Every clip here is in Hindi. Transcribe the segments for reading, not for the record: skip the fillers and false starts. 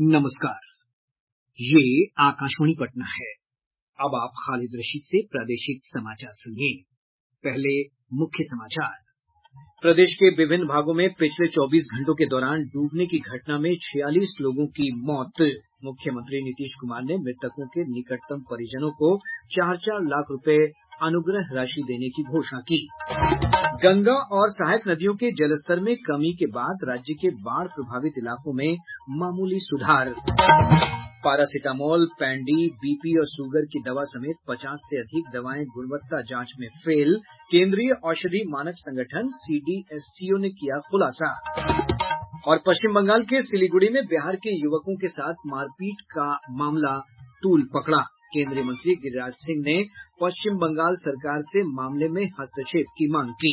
नमस्कार, ये आकाशवाणी पटना है। अब आप खालिद रशीद से प्रादेशिक समाचार सुनिए। पहले मुख्य समाचार। प्रदेश के विभिन्न भागों में पिछले 24 घंटों के दौरान डूबने की घटना में 46 लोगों की मौत। मुख्यमंत्री नीतीश कुमार ने मृतकों के निकटतम परिजनों को 4-4 लाख रुपए अनुग्रह राशि देने की घोषणा की। गंगा और सहायक नदियों के जलस्तर में कमी के बाद राज्य के बाढ़ प्रभावित इलाकों में मामूली सुधार। पैरासिटामोल, पैंडी, बीपी और शुगर की दवा समेत 50 से अधिक दवाएं गुणवत्ता जांच में फेल। केंद्रीय औषधि मानक संगठन सीडीएससीओ ने किया खुलासा। और पश्चिम बंगाल के सिलीगुड़ी में बिहार के युवकों के साथ मारपीट का मामला तूल पकड़ा। केंद्रीय मंत्री गिरिराज सिंह ने पश्चिम बंगाल सरकार से मामले में हस्तक्षेप की मांग की।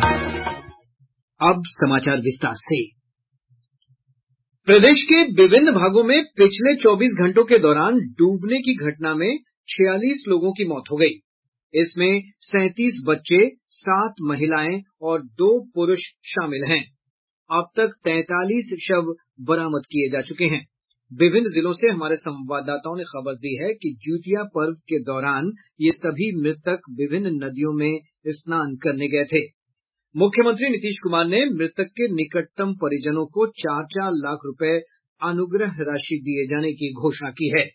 अब समाचार विस्तार से। प्रदेश के विभिन्न भागों में पिछले 24 घंटों के दौरान डूबने की घटना में 46 लोगों की मौत हो गई। इसमें 37 बच्चे, 7 महिलाएं और 2 पुरुष शामिल हैं। अब तक 43 शव बरामद किए जा चुके हैं। विभिन्न जिलों से हमारे संवाददाताओं ने खबर दी है कि जिउतिया पर्व के दौरान ये सभी मृतक विभिन्न नदियों में स्नान करने गए थे। मुख्यमंत्री नीतीश कुमार ने मृतक के निकटतम परिजनों को 4-4 लाख रुपए अनुग्रह राशि दिए जाने की घोषणा की है।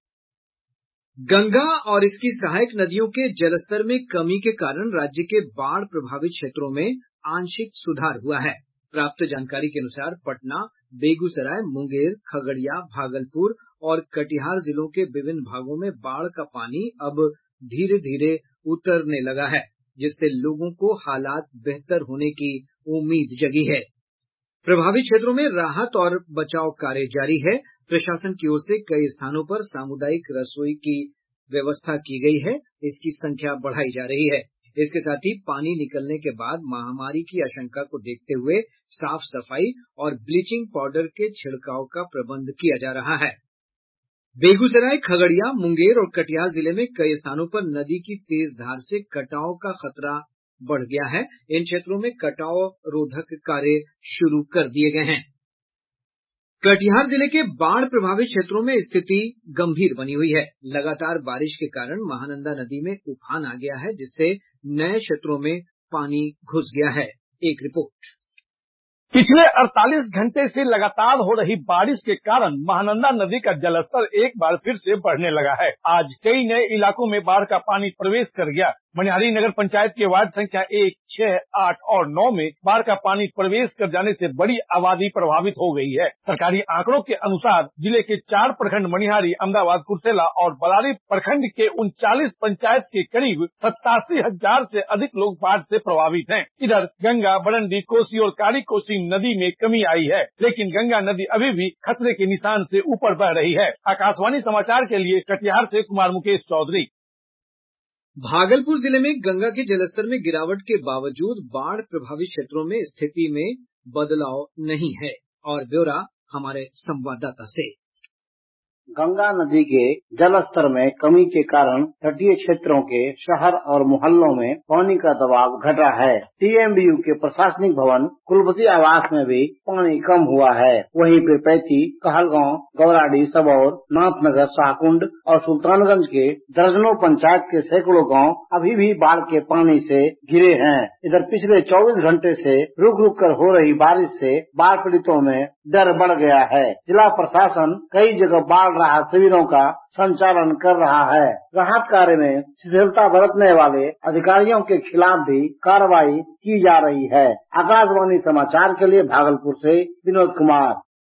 गंगा और इसकी सहायक नदियों के जलस्तर में कमी के कारण राज्य के बाढ़ प्रभावित क्षेत्रों में आंशिक सुधार हुआ है। प्राप्त जानकारी के अनुसार पटना, बेगूसराय, मुंगेर, खगड़िया, भागलपुर और कटिहार जिलों के विभिन्न भागों में बाढ़ का पानी अब धीरे धीरे उतरने लगा है, जिससे लोगों को हालात बेहतर होने की उम्मीद जगी है। प्रभावित क्षेत्रों में राहत और बचाव कार्य जारी है। प्रशासन की ओर से कई स्थानों पर सामुदायिक रसोई की व्यवस्था की गई है। इसकी संख्या बढ़ाई जा रही है। इसके साथ ही पानी निकलने के बाद महामारी की आशंका को देखते हुए साफ सफाई और ब्लीचिंग पाउडर के छिड़काव का प्रबंध किया जा रहा है। बेगूसराय, खगड़िया, मुंगेर और कटिहार जिले में कई स्थानों पर नदी की तेज धार से कटाव का खतरा बढ़ गया है। इन क्षेत्रों में कटाव रोधक कार्य शुरू कर दिए गए हैं। कटिहार जिले के बाढ़ प्रभावित क्षेत्रों में स्थिति गंभीर बनी हुई है। लगातार बारिश के कारण महानंदा नदी में उफान आ गया है, जिससे नए क्षेत्रों में पानी घुस गया है। एक रिपोर्ट। पिछले 48 घंटे से लगातार हो रही बारिश के कारण महानंदा नदी का जलस्तर एक बार फिर से बढ़ने लगा है। आज कई नए इलाकों में बाढ़ का पानी प्रवेश कर गया। मनिहारी नगर पंचायत के वार्ड संख्या 1, 6, 8 और 9 में बाढ़ का पानी प्रवेश कर जाने से बड़ी आबादी प्रभावित हो गई है। सरकारी आंकड़ों के अनुसार जिले के 4 प्रखंड मनिहारी, अहमदाबाद, कुर्सेला और बलारी प्रखंड के 39 पंचायत के करीब 87,000 से अधिक लोग बाढ़ से प्रभावित हैं। इधर गंगा, बरंडी, कोसी और कारी कोसी नदी में कमी आई है, लेकिन गंगा नदी अभी भी खतरे के निशान से ऊपर बह रही है। आकाशवाणी समाचार के लिए कटिहार से कुमार मुकेश चौधरी। भागलपुर जिले में गंगा के जलस्तर में गिरावट के बावजूद बाढ़ प्रभावित क्षेत्रों में स्थिति में बदलाव नहीं है। और ब्यौरा हमारे संवाददाता से। गंगा नदी के जलस्तर में कमी के कारण तटीय क्षेत्रों के शहर और मोहल्लों में पानी का दबाव घटा है। टीएमबीयू के प्रशासनिक भवन कुलपति आवास में भी पानी कम हुआ है। वहीं पीरपैंती, कहलगांव, गौराडी, सबौर, नाथनगर, शाहकुंड और सुल्तानगंज के दर्जनों पंचायत के सैकड़ों गांव अभी भी बाढ़ के पानी से घिरे हैं। इधर पिछले 24 घंटे से रुक रुक कर हो रही बारिश से बाढ़ पीड़ितों में डर बढ़ गया है। जिला प्रशासन कई जगह बाढ़ राहत शिविरों का संचालन कर रहा है। राहत कार्य में शिथिलता बरतने वाले अधिकारियों के खिलाफ भी कार्रवाई की जा रही है। आकाशवाणी समाचार के लिए भागलपुर से विनोद कुमार।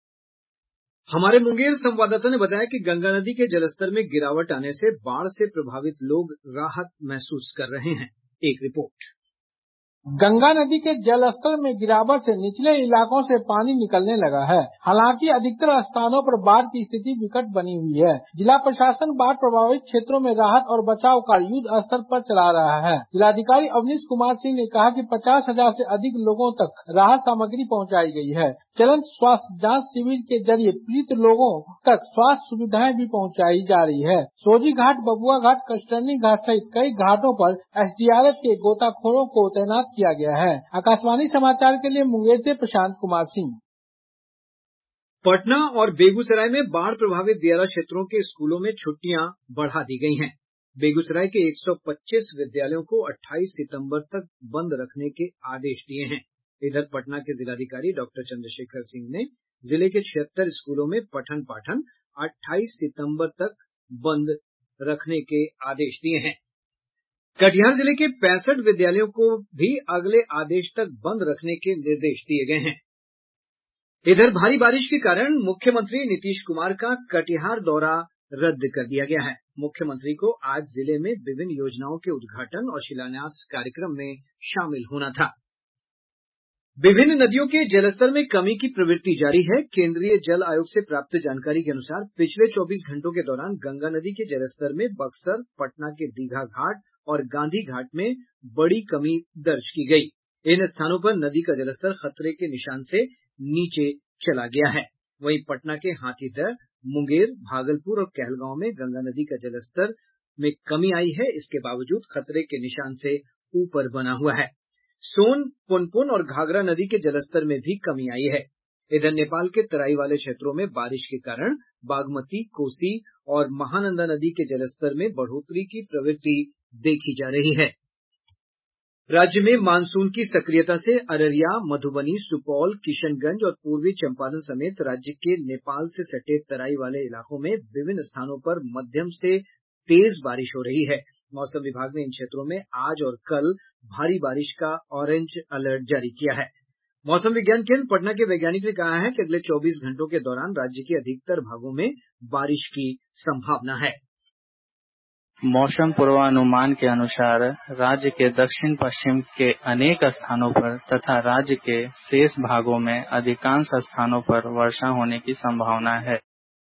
हमारे मुंगेर संवाददाता ने बताया कि गंगा नदी के जलस्तर में गिरावट आने से बाढ़ से प्रभावित लोग राहत महसूस कर रहे हैं। एक रिपोर्ट। गंगा नदी के जलस्तर में गिरावट से निचले इलाकों से पानी निकलने लगा है। हालांकि अधिकतर स्थानों पर बाढ़ की स्थिति विकट बनी हुई है। जिला प्रशासन बाढ़ प्रभावित क्षेत्रों में राहत और बचाव कार्य युद्ध स्तर पर चला रहा है। जिलाधिकारी अवनीश कुमार सिंह ने कहा कि 50,000 से अधिक लोगों तक राहत सामग्री पहुंचाई गई है। चलंत स्वास्थ्य जांच शिविर के जरिए पीड़ित लोगों तक स्वास्थ्य सुविधाएं भी पहुंचाई जा रही है। सोजी घाट, बबुआ घाट, कस्टर्नी घाट सहित कई घाटों पर एसडीआरएफ के गोताखोरों को तैनात किया गया है। आकाशवाणी समाचार के लिए मुंगेर से प्रशांत कुमार सिंह। पटना और बेगूसराय में बाढ़ प्रभावित दियारा क्षेत्रों के स्कूलों में छुट्टियां बढ़ा दी गई हैं। बेगूसराय के 125 विद्यालयों को 28 सितंबर तक बंद रखने के आदेश दिए हैं। इधर पटना के जिलाधिकारी डॉक्टर चंद्रशेखर सिंह ने जिले के 76 स्कूलों में पठन पाठन 28 सितंबर तक बंद रखने के आदेश दिए हैं। कटिहार जिले के 65 विद्यालयों को भी अगले आदेश तक बंद रखने के निर्देश दिए गए हैं। इधर भारी बारिश के कारण मुख्यमंत्री नीतीश कुमार का कटिहार दौरा रद्द कर दिया गया है। मुख्यमंत्री को आज जिले में विभिन्न योजनाओं के उद्घाटन और शिलान्यास कार्यक्रम में शामिल होना था। विभिन्न नदियों के जलस्तर में कमी की प्रवृत्ति जारी है। केंद्रीय जल आयोग से प्राप्त जानकारी के अनुसार पिछले 24 घंटों के दौरान गंगा नदी के जलस्तर में बक्सर, पटना के दीघा घाट और गांधी घाट में बड़ी कमी दर्ज की गई। इन स्थानों पर नदी का जलस्तर खतरे के निशान से नीचे चला गया है। वहीं पटना के हाथीदह, मुंगेर, भागलपुर और कहलगांव में गंगा नदी का जलस्तर में कमी आई है। इसके बावजूद खतरे के निशान से ऊपर बना हुआ है। सोन, पुनपुन और घाघरा नदी के जलस्तर में भी कमी आई है। इधर नेपाल के तराई वाले क्षेत्रों में बारिश के कारण बागमती, कोसी और महानंदा नदी के जलस्तर में बढ़ोतरी की प्रवृत्ति देखी जा रही है। राज्य में मानसून की सक्रियता से अररिया, मधुबनी, सुपौल, किशनगंज और पूर्वी चंपारण समेत राज्य के नेपाल से सटे तराई वाले इलाकों में विभिन्न स्थानों पर मध्यम से तेज बारिश हो रही है। मौसम विभाग ने इन क्षेत्रों में आज और कल भारी बारिश का ऑरेंज अलर्ट जारी किया है। मौसम विज्ञान केंद्र पटना के वैज्ञानिक ने कहा है कि अगले 24 घंटों के दौरान राज्य के अधिकतर भागों में बारिश की संभावना है। मौसम पूर्वानुमान के अनुसार राज्य के दक्षिण पश्चिम के अनेक स्थानों पर तथा राज्य के शेष भागों में अधिकांश स्थानों पर वर्षा होने की संभावना है।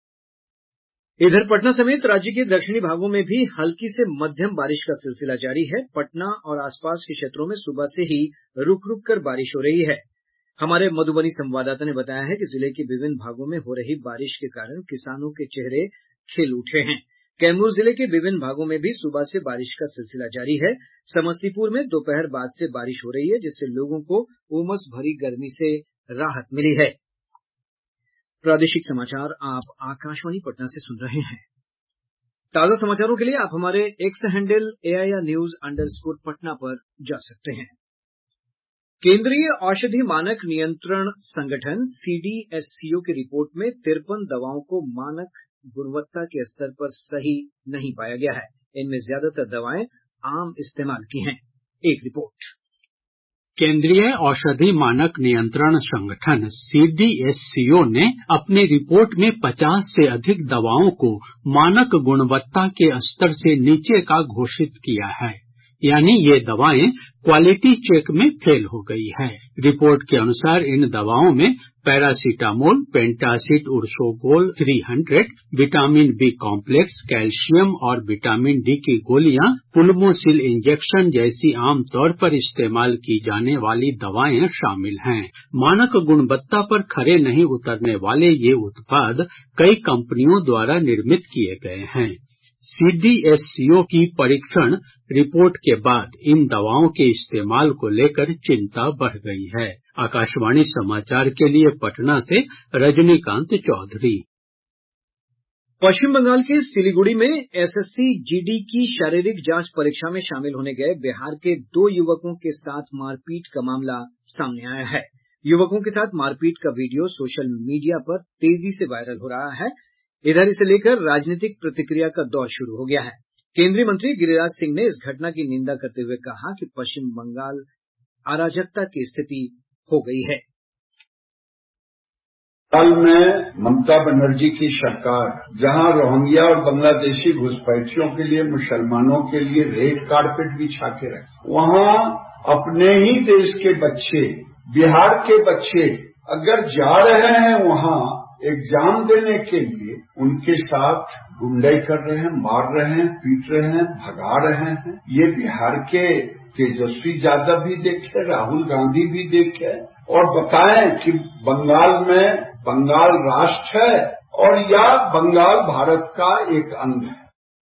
इधर पटना समेत राज्य के दक्षिणी भागों में भी हल्की से मध्यम बारिश का सिलसिला जारी है। पटना और आसपास के क्षेत्रों में सुबह से ही रुक रुक कर बारिश हो रही है। हमारे मधुबनी संवाददाता ने बताया है कि जिले के विभिन्न भागों में हो रही बारिश के कारण किसानों के चेहरे खिल उठे हैं। कैमूर जिले के विभिन्न भागों में भी सुबह से बारिश का सिलसिला जारी है। समस्तीपुर में दोपहर बाद से बारिश हो रही है, जिससे लोगों को उमस भरी गर्मी से राहत मिली है। प्रादेशिक समाचार आप आकाशवाणी पटना से सुन रहे हैं। ताजा समाचारों के लिए आप हमारे एक्स हैंडल AIRnews_पटना पर जा सकते हैं। केंद्रीय औषधि मानक नियंत्रण संगठन CDSCO की रिपोर्ट में 53 दवाओं को मानक गुणवत्ता के स्तर पर सही नहीं पाया गया है। इनमें ज्यादातर दवाएं आम इस्तेमाल की हैं। एक रिपोर्ट। केंद्रीय औषधि मानक नियंत्रण संगठन CDSCO ने अपनी रिपोर्ट में 50 से अधिक दवाओं को मानक गुणवत्ता के स्तर से नीचे का घोषित किया है, यानी ये दवाएं क्वालिटी चेक में फेल हो गई है। रिपोर्ट के अनुसार इन दवाओं में पैरासीटामोल, पेंटासिट उर्सोगोल 300, विटामिन बी कॉम्प्लेक्स, कैल्शियम और विटामिन डी की गोलियां, पुल्मोसिल इंजेक्शन जैसी आमतौर पर इस्तेमाल की जाने वाली दवाएं शामिल हैं। मानक गुणवत्ता पर खरे नहीं उतरने वाले ये उत्पाद कई कंपनियों द्वारा निर्मित किए गए हैं। CDSCO की परीक्षण रिपोर्ट के बाद इन दवाओं के इस्तेमाल को लेकर चिंता बढ़ गई है। आकाशवाणी समाचार के लिए पटना से रजनीकांत चौधरी। पश्चिम बंगाल के सिलीगुड़ी में SSC GD की शारीरिक जांच परीक्षा में शामिल होने गए बिहार के 2 युवकों के साथ मारपीट का मामला सामने आया है। युवकों के साथ मारपीट का वीडियो सोशल मीडिया पर तेजी से वायरल हो रहा है। इधर इसे लेकर राजनीतिक प्रतिक्रिया का दौर शुरू हो गया है। केंद्रीय मंत्री गिरिराज सिंह ने इस घटना की निंदा करते हुए कहा कि पश्चिम बंगाल अराजकता की स्थिति हो गई है। कल में ममता बनर्जी की सरकार जहां रोहिंग्या और बांग्लादेशी घुसपैठियों के लिए, मुसलमानों के लिए रेड कारपेट बिछा के रखे, वहां अपने ही देश के बच्चे, बिहार के बच्चे अगर जा रहे हैं वहां एग्जाम देने के लिए, उनके साथ गुंडाई कर रहे हैं, मार रहे हैं, पीट रहे हैं, भगा रहे हैं। ये बिहार के तेजस्वी यादव भी देखे, राहुल गांधी भी देखे और बताएं कि बंगाल में बंगाल राष्ट्र है और या बंगाल भारत का एक अंग है।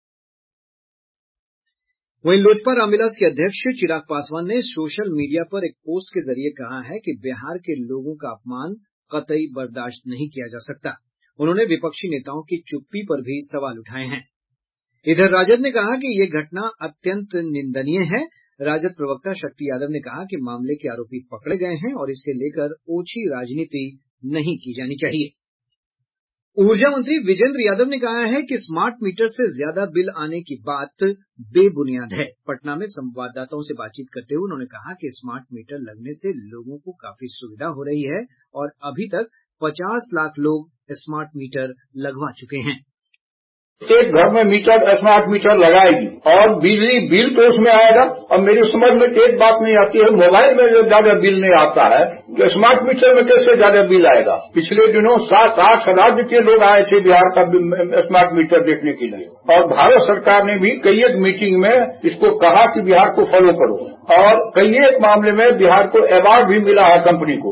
वहीं लोजपा रामविलास के अध्यक्ष चिराग पासवान ने सोशल मीडिया पर एक पोस्ट के जरिए कहा है कि बिहार के लोगों का अपमान कतई बर्दाश्त नहीं किया जा सकता। उन्होंने विपक्षी नेताओं की चुप्पी पर भी सवाल उठाए हैं। इधर राजद ने कहा कि ये घटना अत्यंत निंदनीय है। राजद प्रवक्ता शक्ति यादव ने कहा कि मामले के आरोपी पकड़े गए हैं और इसे लेकर ओछी राजनीति नहीं की जानी चाहिए। ऊर्जा मंत्री विजेंद्र यादव ने कहा है कि स्मार्ट मीटर से ज्यादा बिल आने की बात बेबुनियाद है। पटना में संवाददाताओं से बातचीत करते हुए उन्होंने कहा कि स्मार्ट मीटर लगने से लोगों को काफी सुविधा हो रही है और अभी तक 50 लाख लोग स्मार्ट मीटर लगवा चुके हैं। एक घर में स्मार्ट मीटर लगाएगी और बिजली बिल तो उसमें आएगा। और मेरी समझ में एक बात नहीं आती है, मोबाइल में जो ज्यादा बिल नहीं आता है तो स्मार्ट मीटर में कैसे ज्यादा बिल आएगा। पिछले दिनों 7-8 राज्य के लोग आए थे बिहार का स्मार्ट मीटर देखने के लिए और भारत सरकार ने भी कई एक मीटिंग में इसको कहा कि बिहार को फॉलो करो और कई एक मामले में बिहार को अवार्ड भी मिला है कंपनी को।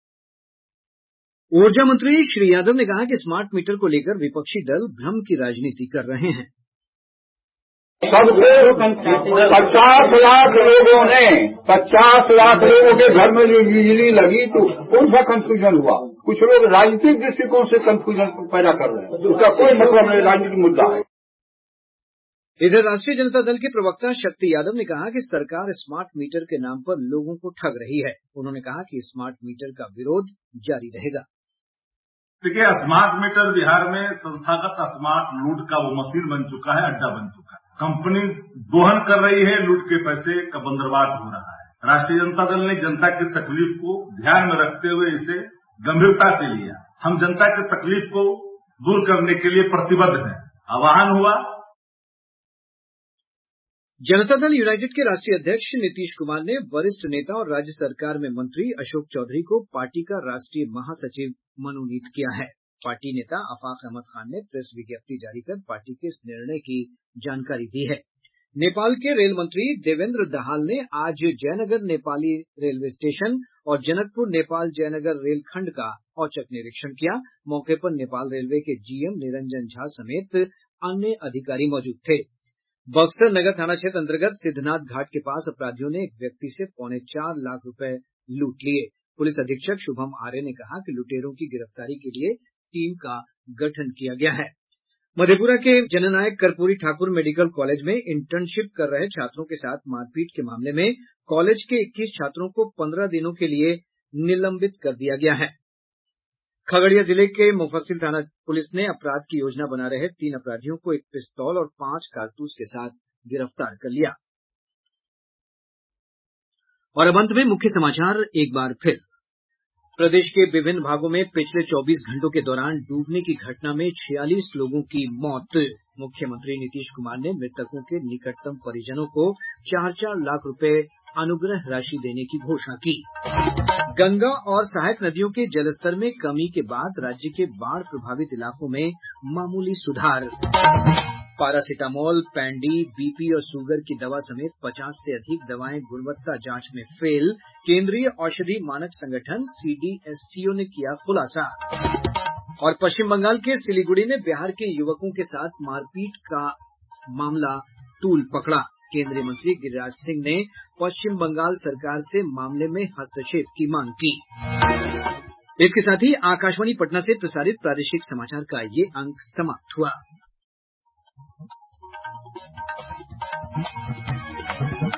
ऊर्जा मंत्री श्री यादव ने कहा कि स्मार्ट मीटर को लेकर विपक्षी दल भ्रम की राजनीति कर रहे हैं। सबको 50 लाख लोगों ने 50 लाख लोगों के घर में बिजली लगी तो कौन सा कंफ्यूजन हुआ। कुछ लोग राजनीतिक दृष्टिकोण से कंफ्यूजन पैदा कर रहे हैं, उसका कोई मतलब नहीं, राजनीतिक मुद्दा है। इधर राष्ट्रीय जनता दल के प्रवक्ता शक्ति यादव ने कहा कि सरकार स्मार्ट मीटर के नाम पर लोगों को ठग रही है। उन्होंने कहा कि स्मार्ट मीटर का विरोध जारी रहेगा। देखिए, स्मार्ट मीटर बिहार में संस्थागत स्मार्ट लूट का वो मशीन बन चुका है, अड्डा बन चुका है। कंपनी दोहन कर रही है, लूट के पैसे का बंदरवाट हो रहा है। राष्ट्रीय जनता दल ने जनता की तकलीफ को ध्यान में रखते हुए इसे गंभीरता से लिया। हम जनता की तकलीफ को दूर करने के लिए प्रतिबद्ध हैं। आह्वान हुआ। जनता दल यूनाइटेड के राष्ट्रीय अध्यक्ष नीतीश कुमार ने वरिष्ठ नेता और राज्य सरकार में मंत्री अशोक चौधरी को पार्टी का राष्ट्रीय महासचिव मनोनीत किया है। पार्टी नेता आफाक अहमद खान ने प्रेस विज्ञप्ति जारी कर पार्टी के इस निर्णय की जानकारी दी है। नेपाल के रेल मंत्री देवेंद्र दहाल ने आज जयनगर नेपाली रेलवे स्टेशन और जनकपुर नेपाल जयनगर रेलखंड का औचक निरीक्षण किया। मौके पर नेपाल रेलवे के जीएम निरंजन झा समेत अन्य अधिकारी मौजूद थे। बक्सर नगर थाना क्षेत्र अंतर्गत सिद्धनाथ घाट के पास अपराधियों ने एक व्यक्ति से 4.25 लाख रुपए लूट लिए। पुलिस अधीक्षक शुभम आर्य ने कहा कि लुटेरों की गिरफ्तारी के लिए टीम का गठन किया गया है। मधेपुरा के जननायक कर्पूरी ठाकुर मेडिकल कॉलेज में इंटर्नशिप कर रहे छात्रों के साथ मारपीट के मामले में कॉलेज के 21 छात्रों को 15 दिनों के लिए निलंबित कर दिया गया है। खगड़िया जिले के मुफस्सिल थाना पुलिस ने अपराध की योजना बना रहे 3 अपराधियों को एक पिस्तौल और 5 कारतूस के साथ गिरफ्तार कर लिया। और अब अंत में मुख्य समाचार एक बार फिर। प्रदेश के विभिन्न भागों में पिछले 24 घंटों के दौरान डूबने की घटना में 46 लोगों की मौत। मुख्यमंत्री नीतीश कुमार ने मृतकों के निकटतम परिजनों को 4-4 लाख रुपए अनुग्रह राशि देने की घोषणा की। गंगा और सहायक नदियों के जलस्तर में कमी के बाद राज्य के बाढ़ प्रभावित इलाकों में मामूली सुधार। पैरासिटामोल, पैंडी, बीपी और शुगर की दवा समेत 50 से अधिक दवाएं गुणवत्ता जांच में फेल। केंद्रीय औषधि मानक संगठन CDSCO ने किया खुलासा। और पश्चिम बंगाल के सिलीगुड़ी में बिहार के युवकों के साथ मारपीट का मामला तूल पकड़ा। केंद्रीय मंत्री गिरिराज सिंह ने पश्चिम बंगाल सरकार से मामले में हस्तक्षेप की मांग की। इसके साथ ही आकाशवाणी पटना से प्रसारित प्रादेशिक समाचार का ये अंक समाप्त हुआ।